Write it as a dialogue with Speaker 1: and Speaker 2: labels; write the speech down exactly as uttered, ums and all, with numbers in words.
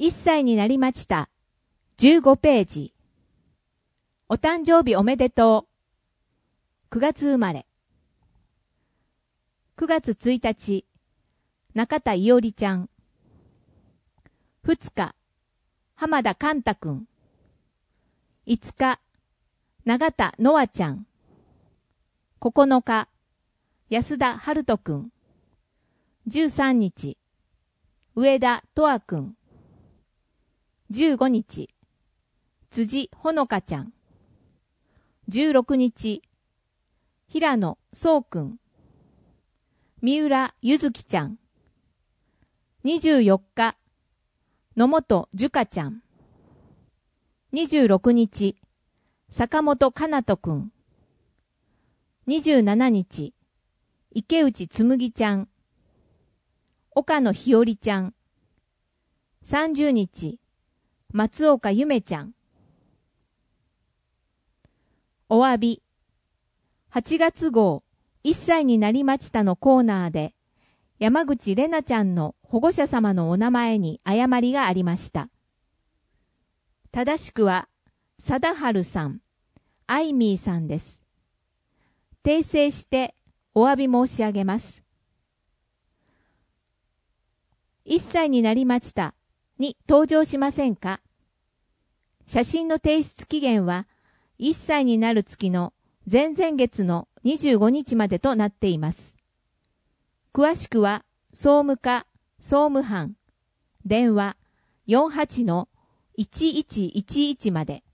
Speaker 1: いっさいになりました。じゅうごページ。お誕生日おめでとう。くがつ生まれ。くがつついたち、中田いおりちゃん。ふつか、浜田寛太くん。いつか、永田のあちゃん。ここのか、安田春人くん。じゅうさんにち、上田とあくん。じゅうごにち、辻ほのかちゃん。じゅうろくにち、平野そうくん。三浦ゆずきちゃん。にじゅうよっか、野本樹香ちゃん。にじゅうろくにち、坂本かなとくん。にじゅうしちにち、池内つむぎちゃん。岡野ひよりちゃん。さんじゅうにち、松岡ゆめちゃん。おわび。はちがつごう、いっさいになりましたのコーナーで、山口れなちゃんの保護者様のお名前に誤りがありました。正しくは、貞治さん、アイミーさんです。訂正してお詫び申し上げます。いっさいになりましたに登場しませんか？写真の提出期限はいっさいになる月の前々月のにじゅうごにちまでとなっています。詳しくは総務課総務班電話 よんはちのいちいちいちいち まで。